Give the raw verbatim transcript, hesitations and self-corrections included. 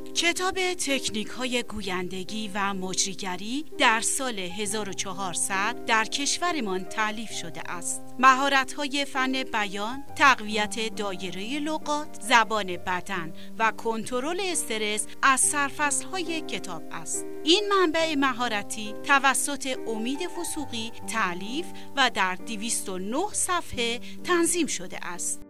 کتاب تکنیک های گویندگی و مجریگری در سال هزار و چهارصد در کشورمان تألیف شده است. مهارت های فن بیان، تقویت دایره لغات، زبان بدن و کنترل استرس از سرفصل های کتاب است. این منبع مهارتی توسط امید وثوقی تألیف و در دویست و نه صفحه تنظیم شده است.